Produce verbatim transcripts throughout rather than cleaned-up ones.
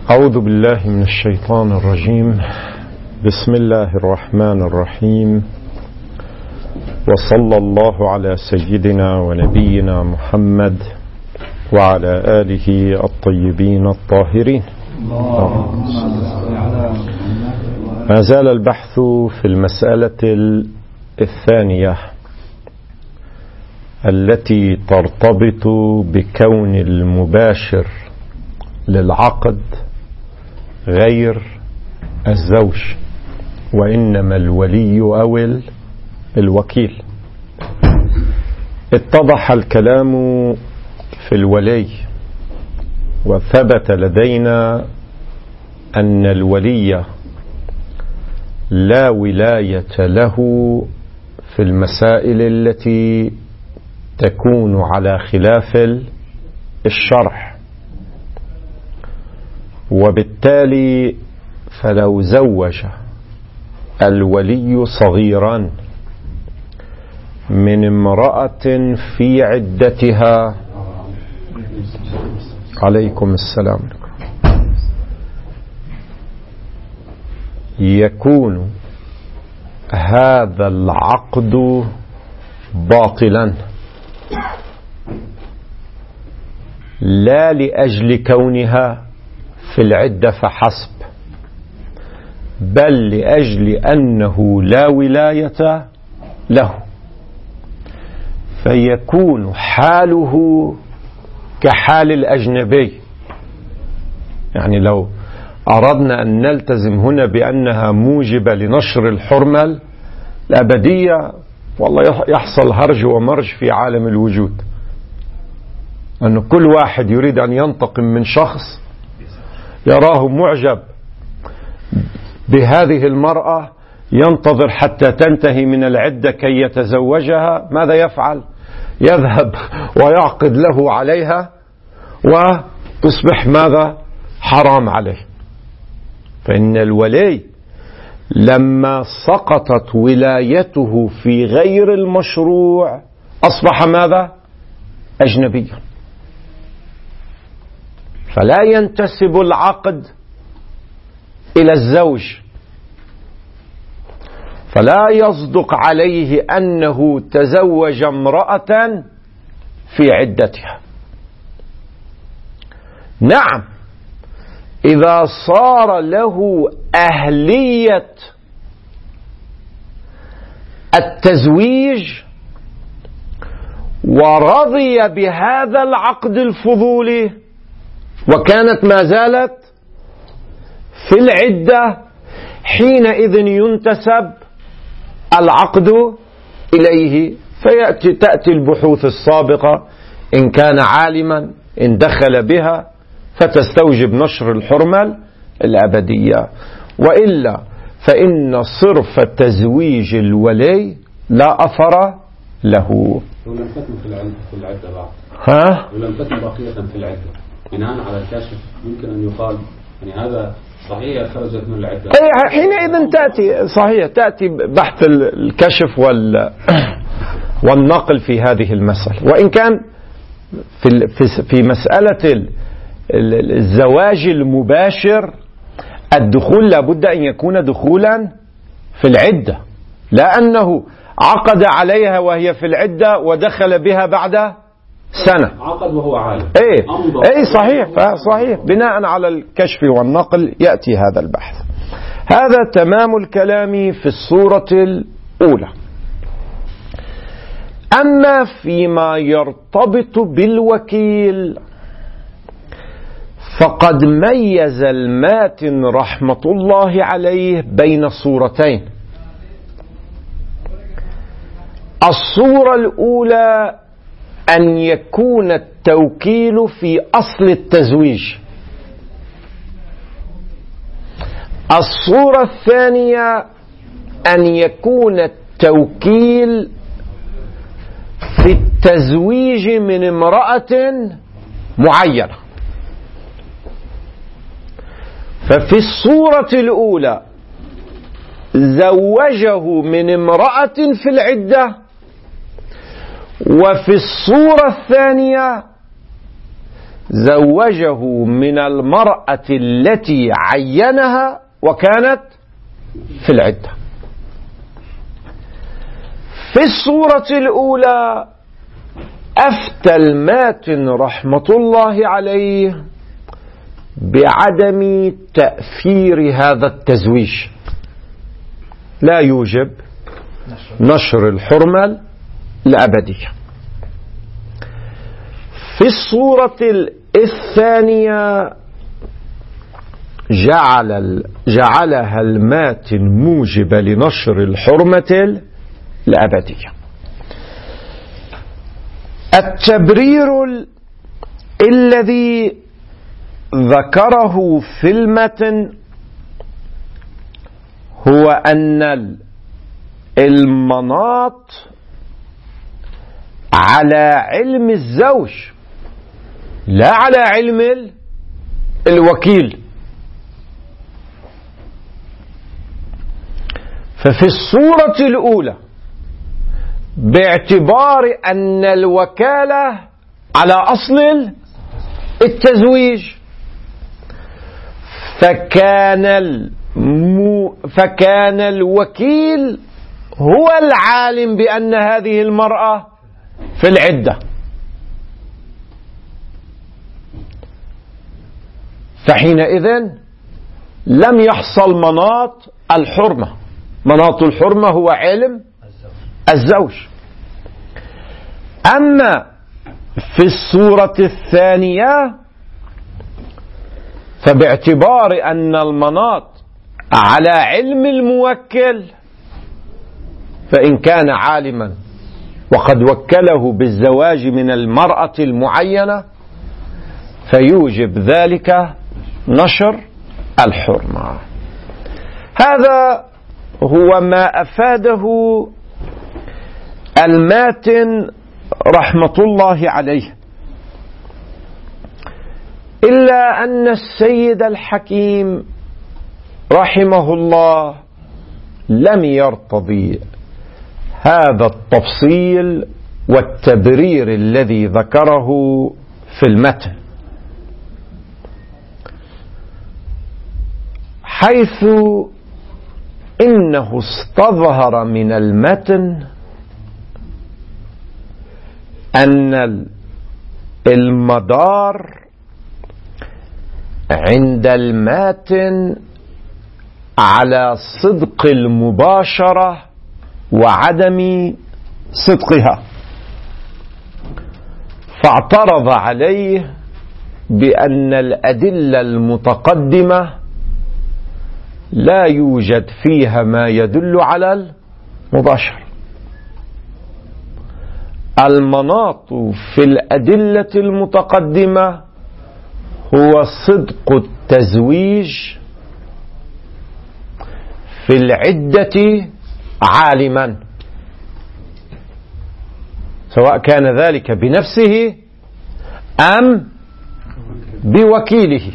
أعوذ بالله من الشيطان الرجيم. بسم الله الرحمن الرحيم، وصلى الله على سيدنا ونبينا محمد وعلى آله الطيبين الطاهرين. ما زال البحث في المسألة الثانية التي ترتبط بكون المباشر للعقد غير الزوج، وإنما الولي أو الوكيل. اتضح الكلام في الولي، وثبت لدينا أن الولي لا ولاية له في المسائل التي تكون على خلاف الشرع، وبالتالي فلو زوج الولي صغيرا من امرأة في عدتها، عليكم السلام، يكون هذا العقد باطلا، لا لأجل كونها في العدة فحسب، بل لأجل أنه لا ولاية له، فيكون حاله كحال الأجنبي. يعني لو أردنا أن نلتزم هنا بأنها موجبة لنشر الحرمة الأبدية، والله يحصل هرج ومرج في عالم الوجود، أن كل واحد يريد أن ينتقم من شخص يراه معجب بهذه المرأة، ينتظر حتى تنتهي من العدة كي يتزوجها. ماذا يفعل؟ يذهب ويعقد له عليها وتصبح ماذا؟ حرام عليه. فإن الولي لما سقطت ولايته في غير المشروع أصبح ماذا؟ أجنبيا، فلا ينتسب العقد إلى الزوج، فلا يصدق عليه أنه تزوج امرأة في عدتها. نعم، إذا صار له أهلية التزويج ورضي بهذا العقد الفضولي وكانت ما زالت في العدة، حينئذ ينتسب العقد إليه، فيأتي تأتي البحوث السابقة إن كان عالما إن دخل بها فتستوجب نشر الحرمة الأبدية، وإلا فإن صرف تزويج الولي لا أثر له. لو لم تكن في العدة بعد، ها؟ لو لم تكن بقية في العدة بناء على الكشف، يمكن أن يقال يعني هذا صحيح خرجت من العدة. حينئذ تأتي صحيح تأتي بحث الكشف وال والنقل في هذه المسألة. وإن كان في في مسألة الزواج المباشر الدخول لابد أن يكون دخولا في العدة، لا أنه عقد عليها وهي في العدة ودخل بها بعد سنة. عقد وهو عالم. ايه ايه صحيح صحيح بناء على الكشف والنقل يأتي هذا البحث. هذا تمام الكلام في الصورة الأولى. أما فيما يرتبط بالوكيل فقد ميز الماتن رحمة الله عليه بين صورتين. الصورة الأولى أن يكون التوكيل في أصل التزويج. الصورة الثانية أن يكون التوكيل في التزويج من امرأة معينة. ففي الصورة الأولى زوجه من امرأة في العدة، وفي الصورة الثانية زوجه من المرأة التي عينها وكانت في العدة. في الصورة الأولى أفتى الماتن رحمة الله عليه بعدم تأثير هذا التزويج، لا يوجب نشر الحرمة الأبدية. في الصورة الثانية جعل جعلها الماتن موجبة لنشر الحرمة الأبدية. التبرير الذي ذكره في المتن هو أن المناط على علم الزوج لا على علم الوكيل. ففي الصورة الأولى باعتبار أن الوكالة على أصل التزويج فكان المو فكان الوكيل هو العالم بأن هذه المرأة في العدة، فحينئذ لم يحصل مناط الحرمة. مناط الحرمة هو علم الزوج. أما في الصورة الثانية فباعتبار أن المناط على علم الموكل، فإن كان عالما وقد وكله بالزواج من المرأة المعينة فيوجب ذلك نشر الحرمة. هذا هو ما أفاده الماتن رحمة الله عليه، إلا أن السيد الحكيم رحمه الله لم يرتضي هذا التفصيل والتبرير الذي ذكره في المتن، حيث إنه استظهر من المتن أن المدار عند الماتن على صدق المباشرة وعدم صدقها، فاعترض عليه بأن الأدلة المتقدمة لا يوجد فيها ما يدل على المباشرة. المناط في الأدلة المتقدمة هو صدق التزويج في العدة عالما، سواء كان ذلك بنفسه أم بوكيله.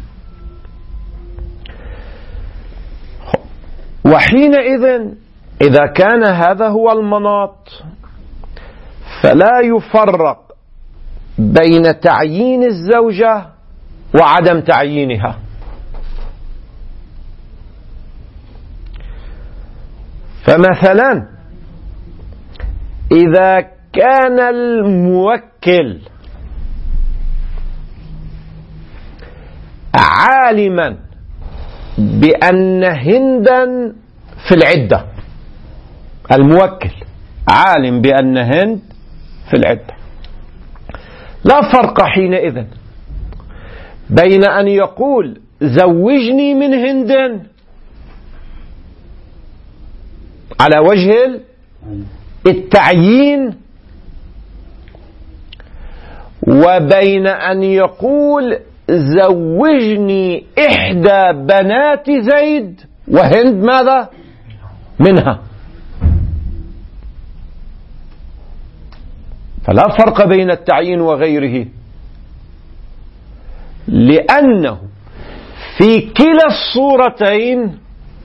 وحينئذ إذا كان هذا هو المناط فلا يفرق بين تعيين الزوجة وعدم تعيينها. فمثلا إذا كان الموكل عالما بأن هندا في العدة، الموكل عالم بأن هند في العدة، لا فرق حينئذ بين أن يقول زوجني من هند على وجه التعيين وبين أن يقول زوجني إحدى بنات زيد وهند ماذا منها. فلا فرق بين التعيين وغيره، لأنه في كلا الصورتين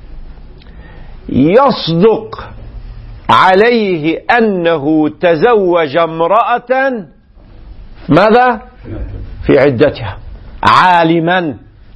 يصدق عليه أنه تزوج امرأة ماذا في عدتها عالما،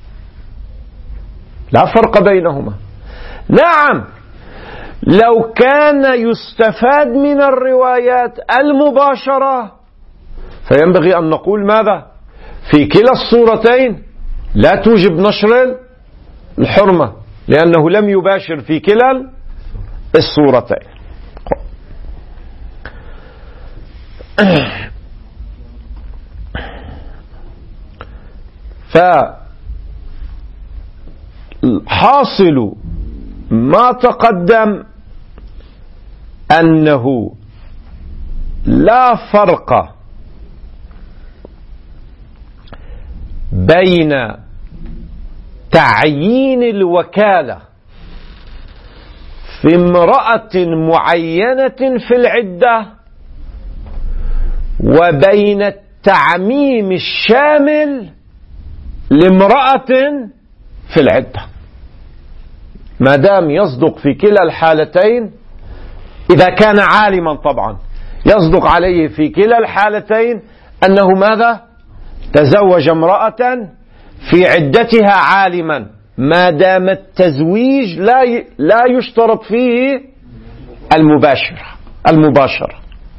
لا فرق بينهما. نعم، لو كان يستفاد من الروايات المباشرة فينبغي أن نقول ماذا؟ في كلا الصورتين لا توجب نشر الحرمة، لأنه لم يباشر في كلا الصورتين. فحاصل ما تقدم أنه لا فرق بين تعيين الوكالة في امرأة معينة في العدة وبين التعميم الشامل لامرأة في العدة، ما دام يصدق في كلا الحالتين، إذا كان عالما طبعا يصدق عليه في كلا الحالتين أنه ماذا؟ تزوج امرأة في عدتها عالما، ما دام التزويج لا لا يشترط فيه المباشرة المباشرة.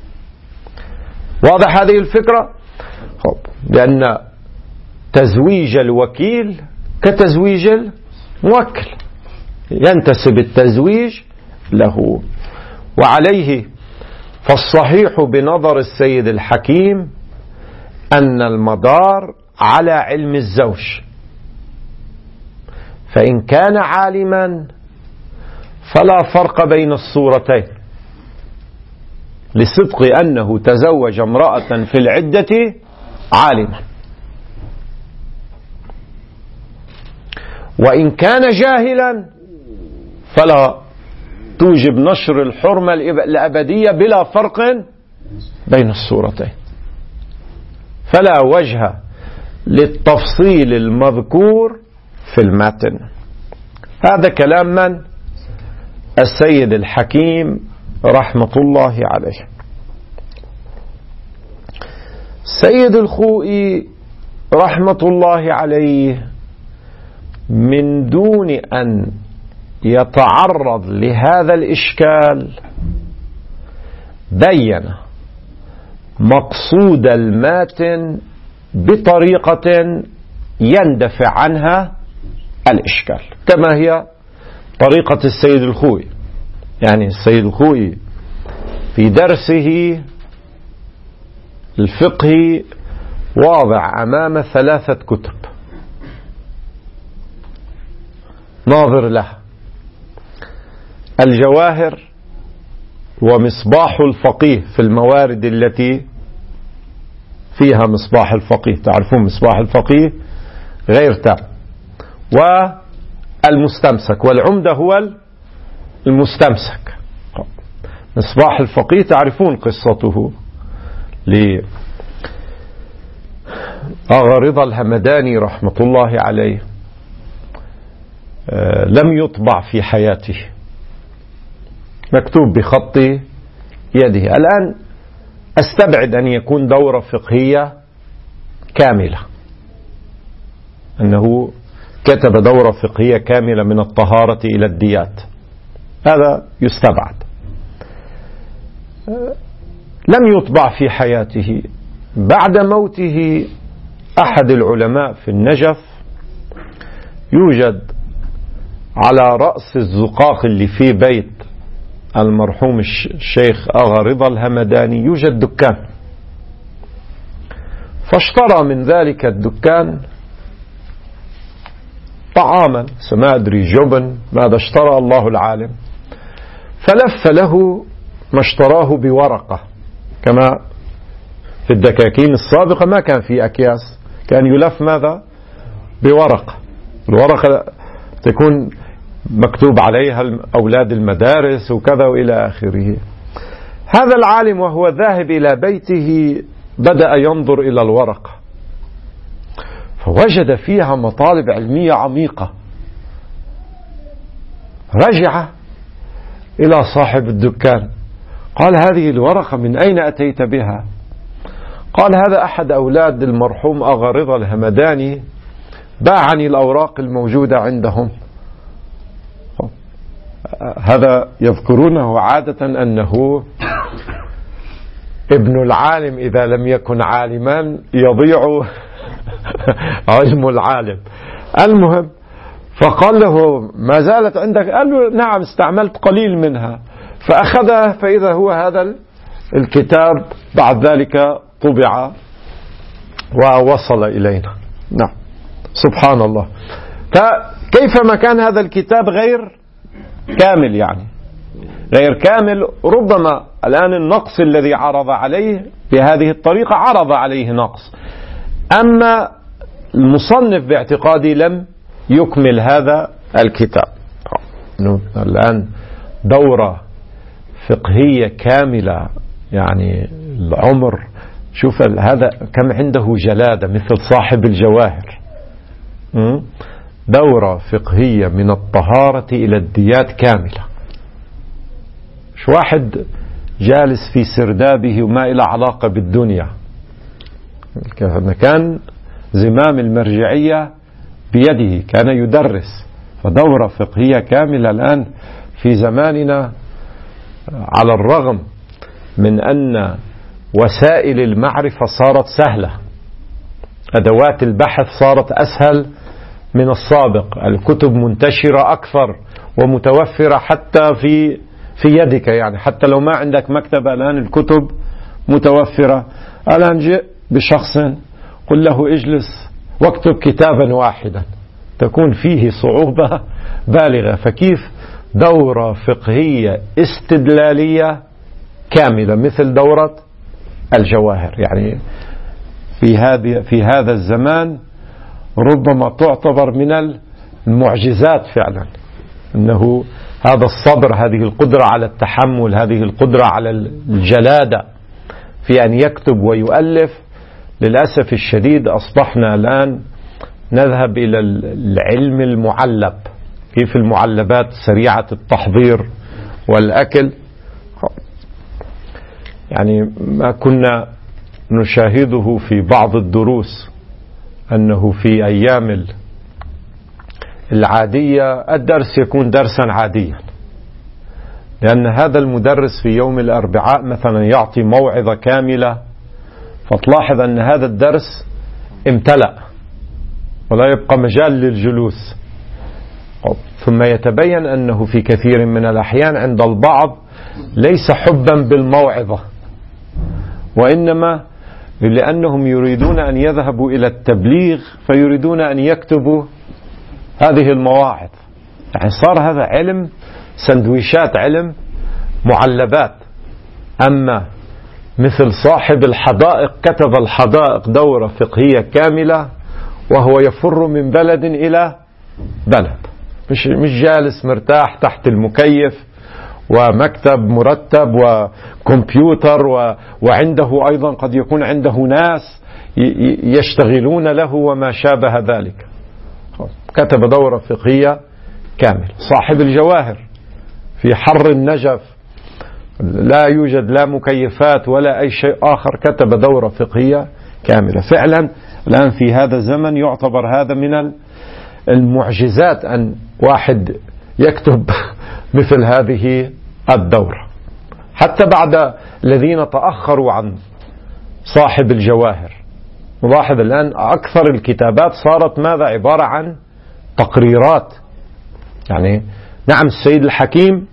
واضح هذه الفكرة؟ لأن تزويج الوكيل كتزويج الموكل، ينتسب التزويج له. وعليه فالصحيح بنظر السيد الحكيم أن المدار على علم الزوج، فإن كان عالما فلا فرق بين الصورتين لصدق أنه تزوج امرأة في العدة عالما، وإن كان جاهلا فلا توجب نشر الحرمة الأبدية بلا فرق بين الصورتين. فلا وجه للتفصيل المذكور في المتن. هذا كلام من؟ السيد الحكيم رحمة الله عليه. السيد الخوئي رحمة الله عليه من دون أن يتعرض لهذا الإشكال بين مقصود الماتن بطريقة يندفع عنها الإشكال، كما هي طريقة السيد الخوئي. يعني السيد الخوئي في درسه الفقهي واضع أمام ثلاثة كتب ناظر لها: الجواهر ومصباح الفقيه في الموارد التي فيها مصباح الفقيه، تعرفون مصباح الفقيه غير تام، والمستمسك، والعمدة هو المستمسك. مصباح الفقيه تعرفون قصته لأغا رضا الهمداني رحمة الله عليه، لم يطبع في حياته، مكتوب بخط يده. الآن أستبعد أن يكون دورة فقهية كاملة، أنه كتب دورة فقهية كاملة من الطهارة إلى الديات، هذا يستبعد. لم يطبع في حياته. بعد موته أحد العلماء في النجف يوجد على رأس الزقاق اللي في بيت المرحوم الشيخ أغا رضا الهمداني يوجد دكان، فاشترى من ذلك الدكان طعاما، ما أدري جبن ماذا اشترى الله العالم، فلف له ما اشتراه بورقة، كما في الدكاكين السابقة ما كان في أكياس، كان يلف ماذا؟ بورقة. الورقة تكون مكتوب عليها أولاد المدارس وكذا وإلى آخره. هذا العالم وهو ذاهب إلى بيته بدأ ينظر إلى الورقة فوجد فيها مطالب علمية عميقة. رجع إلى صاحب الدكان قال: هذه الورقة من أين أتيت بها؟ قال هذا أحد أولاد المرحوم أغا رضا الهمداني باعني الأوراق الموجودة عندهم. هذا يذكرونه عادة أنه ابن العالم إذا لم يكن عالما يضيع علم العالم. المهم فقال له ما زالت عندك؟ قال له نعم استعملت قليل منها. فأخذها فإذا هو هذا الكتاب بعد ذلك طبع ووصل إلينا. نعم سبحان الله. فكيفما كان هذا الكتاب غير كامل، يعني غير كامل، ربما الآن النقص الذي عرض عليه بهذه الطريقة عرض عليه نقص، أما المصنف باعتقادي لم يكمل هذا الكتاب. الآن دورة فقهية كاملة، يعني العمر، شوف هذا كم عنده جلادة مثل صاحب الجواهر. دورة فقهية من الطهارة إلى الديات كاملة، مش واحد جالس في سردابه وما إلى علاقة بالدنيا. كان زمام المرجعية بيده، كان يدرس. فدورة فقهية كاملة الآن في زماننا، على الرغم من أن وسائل المعرفة صارت سهلة، أدوات البحث صارت أسهل من السابق، الكتب منتشرة أكثر ومتوفرة حتى في في يدك، يعني حتى لو ما عندك مكتبة الآن الكتب متوفرة. الآن جئ بشخص قل له اجلس واكتب كتابا واحدا، تكون فيه صعوبة بالغة. فكيف دورة فقهية استدلالية كاملة مثل دورة الجواهر، يعني في هذه في هذا الزمان ربما تعتبر من المعجزات فعلا، أنه هذا الصبر، هذه القدرة على التحمل، هذه القدرة على الجلادة في أن يكتب ويؤلف. للأسف الشديد أصبحنا الآن نذهب إلى العلم المعلب، كيف المعلبات سريعة التحضير والأكل. يعني ما كنا نشاهده في بعض الدروس أنه في أيام العادية الدرس يكون درسا عاديا، لأن هذا المدرس في يوم الأربعاء مثلا يعطي موعظة كاملة، فتلاحظ أن هذا الدرس امتلأ ولا يبقى مجال للجلوس. ثم يتبين أنه في كثير من الأحيان عند البعض ليس حبا بالموعظة، وإنما لأنهم يريدون أن يذهبوا إلى التبليغ فيريدون أن يكتبوا هذه المواعظ. يعني صار هذا علم سندويشات، علم معلبات. أما مثل صاحب الحدائق كتب الحدائق دورة فقهية كاملة وهو يفر من بلد إلى بلد، مش مش جالس مرتاح تحت المكيف ومكتب مرتب وكمبيوتر و وعنده أيضا قد يكون عنده ناس يشتغلون له وما شابه ذلك. كتب دورة فقهية كامل. صاحب الجواهر في حر النجف لا يوجد لا مكيفات ولا أي شيء آخر، كتب دورة فقهية كاملة. فعلا الآن في هذا الزمن يعتبر هذا من المعجزات أن واحد يكتب مثل هذه الدورة. حتى بعد الذين تأخروا عن صاحب الجواهر، نلاحظ الآن أكثر الكتابات صارت ماذا؟ عبارة عن تقريرات. يعني نعم السيد الحكيم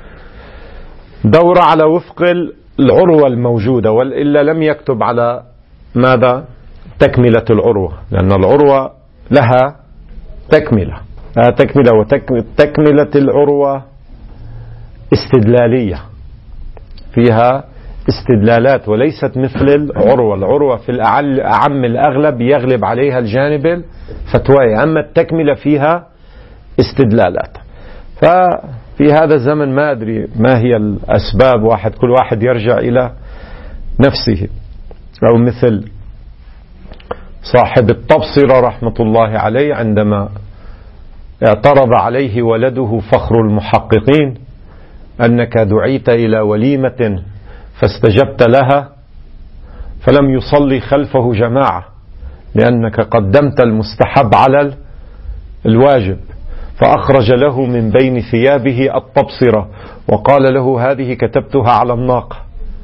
دورة على وفق العروة الموجودة، وإلا لم يكتب على ماذا؟ تكملة العروة، لأن العروة لها تكملة، لها تكملة، وتكملة العروة استدلالية، فيها استدلالات وليست مثل العروة. العروة في الأعم الأغلب يغلب عليها الجانب الفتوائي، أما التكملة فيها استدلالات. ففي هذا الزمن ما أدري ما هي الأسباب، واحد كل واحد يرجع إلى نفسه. أو مثل صاحب التبصرة رحمة الله عليه عندما اعترض عليه ولده فخر المحققين أنك دعيت إلى وليمة فاستجبت لها فلم يصلي خلفه جماعة لأنك قدمت المستحب على الواجب، فأخرج له من بين ثيابه التبصرة وقال له هذه كتبتها على الناقة.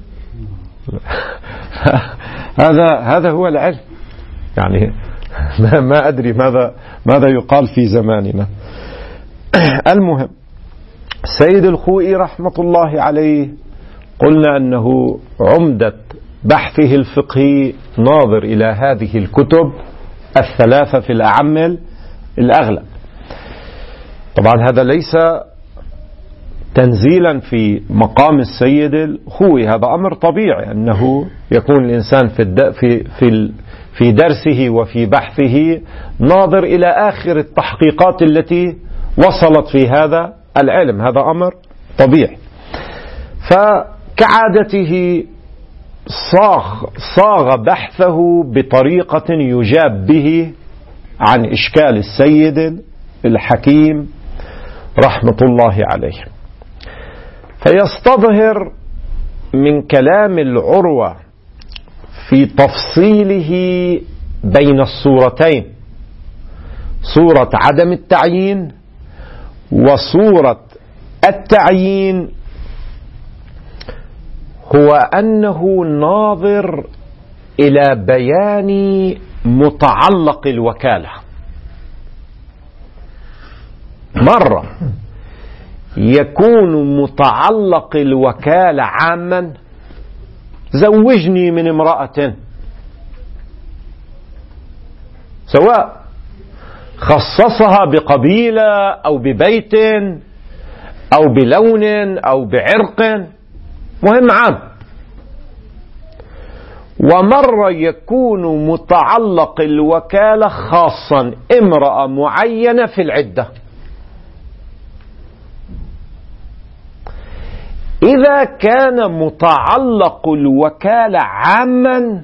هذا هذا هو العلم. يعني ما أدري ماذا ماذا يقال في زماننا. المهم، سيد الخوئي رحمة الله عليه قلنا أنه عمدة بحثه الفقهي ناظر إلى هذه الكتب الثلاثة في الأعم الأغلب. طبعا هذا ليس تنزيلا في مقام السيد الخوئي، هذا أمر طبيعي أنه يكون الإنسان في في في في درسه وفي بحثه ناظر إلى آخر التحقيقات التي وصلت في هذا العلم، هذا أمر طبيعي. فكعادته صاغ صاغ بحثه بطريقة يجاب به عن إشكال السيد الحكيم رحمة الله عليه. فيستظهر من كلام العروة في تفصيله بين الصورتين، صورة عدم التعيين وصورة التعيين، هو أنه ناظر إلى بيان متعلق الوكالة. مرة يكون متعلق الوكالة عاما، زوجني من امرأة، سواء خصصها بقبيلة أو ببيت أو بلون أو بعرق، مهم عام. ومرة يكون متعلق الوكالة خاصا، امرأة معينة في العدة. إذا كان متعلق الوكالة عاما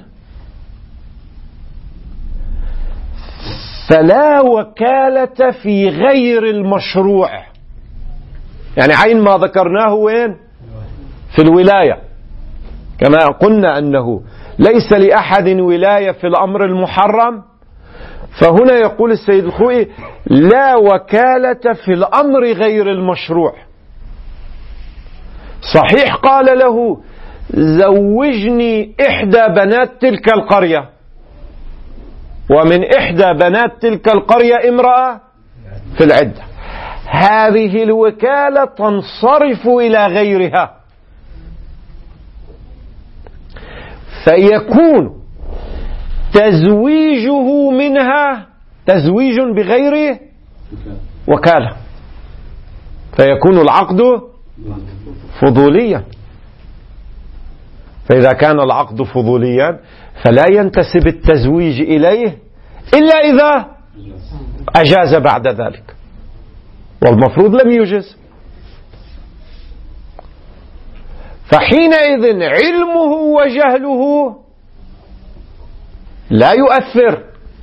فلا وكالة في غير المشروع. يعني عين ما ذكرناه وين؟ في الولاية، كما قلنا أنه ليس لأحد ولاية في الأمر المحرم، فهنا يقول السيد الخوئي لا وكالة في الأمر غير المشروع. صحيح قال له زوجني إحدى بنات تلك القرية، ومن إحدى بنات تلك القرية امرأة في العدة، هذه الوكالة تنصرف إلى غيرها، فيكون تزويجه منها تزويج بغير وكالة، فيكون العقد فضوليا. فإذا كان العقد فضوليا فلا ينتسب التزويج إليه إلا إذا أجاز بعد ذلك، والمفروض لم يجز. فحينئذ علمه وجهله لا يؤثر،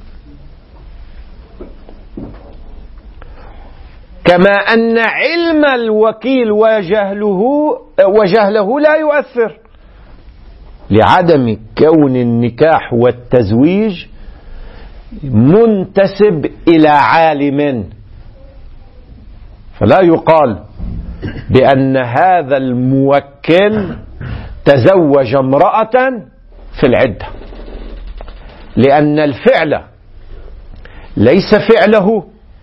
كما أن علم الوكيل وجهله وجهله لا يؤثر، لعدم كون النكاح والتزويج منتسب إلى عالم. فلا يقال بأن هذا الموكل تزوج امرأة في العدة، لأن الفعل ليس فعله،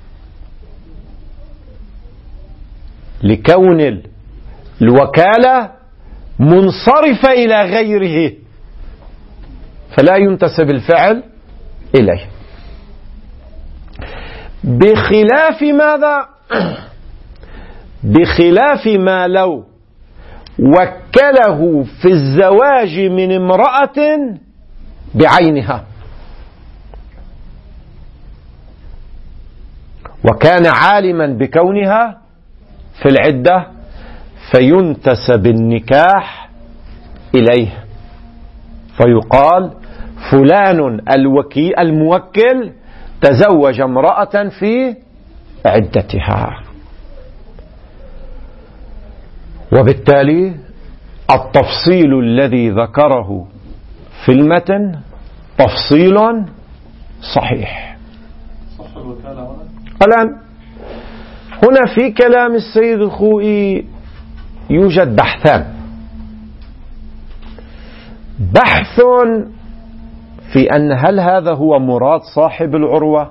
لكون الوكالة منصرفة إلى غيره، فلا ينتسب الفعل إليه. بخلاف ماذا؟ بخلاف ما لو وكله في الزواج من امرأة بعينها، وكان عالما بكونها في العدة، فينتسب النكاح إليه، فيقال فلان الوكيل الموكل تزوج امرأة في عدتها. وبالتالي التفصيل الذي ذكره في المتن تفصيل صحيح. صح الوكالة هنا؟ الآن هنا في كلام السيد الخوئي يوجد بحثان. بحث في أن هل هذا هو مراد صاحب العروة،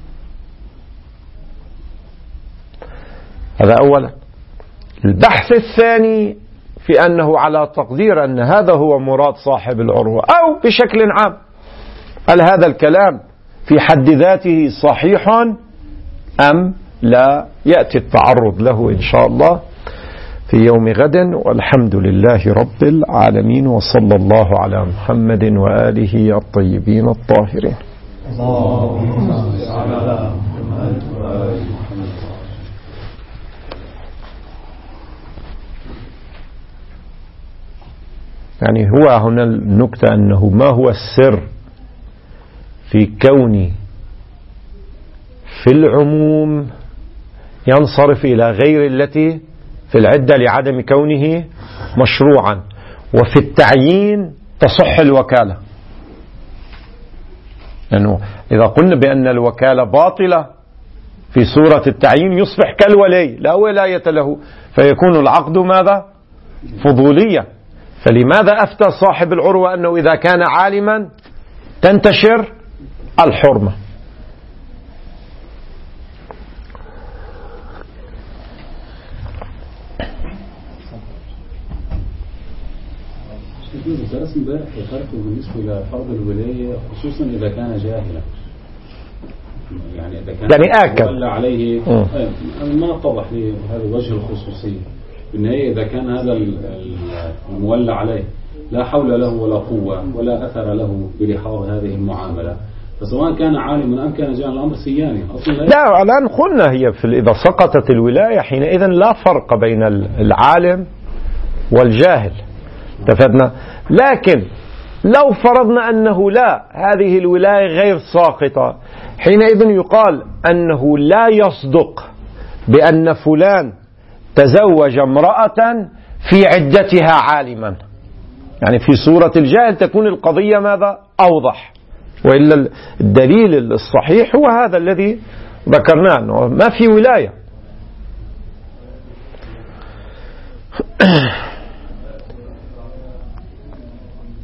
هذا أولا. البحث الثاني في أنه على تقدير أن هذا هو مراد صاحب العروة، أو بشكل عام هل هذا الكلام في حد ذاته صحيح أم لا، يأتي التعرض له إن شاء الله في يوم غد. والحمد لله رب العالمين، وصلى الله على محمد وآله الطيبين الطاهرين. اللهم صل على محمد وآل محمد. يعني هو هنا النكتة أنه ما هو السر في كون في العموم ينصرف إلى غير التي في العدة لعدم كونه مشروعا، وفي التعيين تصح الوكالة. لأنه إذا قلنا بأن الوكالة باطلة في صورة التعيين يصبح كالولي لا ولاية له، فيكون العقد ماذا؟ فضولية. فلماذا أفتى صاحب العروة أنه إذا كان عالما تنتشر الحرمة؟ درس امبارح ذكرته بالنسبة إلى فرض الولاية خصوصا إذا كان جاهلا، يعني إذا كان يعني آكد عليه ما اتضح لي هذا وجه الخصوصية. بالنهاية إذا كان هذا المولى عليه لا حول له ولا قوة ولا أثر له بلحاظ هذه المعاملة، فسواء كان عالما أم كان جاهلا الأمر سياني. لا الآن قلنا هي في إذا سقطت الولاية حينئذ لا فرق بين العالم والجاهل، اتفقنا. لكن لو فرضنا أنه لا، هذه الولاية غير ساقطة، حينئذ يقال أنه لا يصدق بأن فلان تزوج امرأة في عدتها عالما، يعني في صورة الجاهل تكون القضية ماذا؟ أوضح. وإلا الدليل الصحيح هو هذا الذي ذكرناه، أنه ما في ولاية.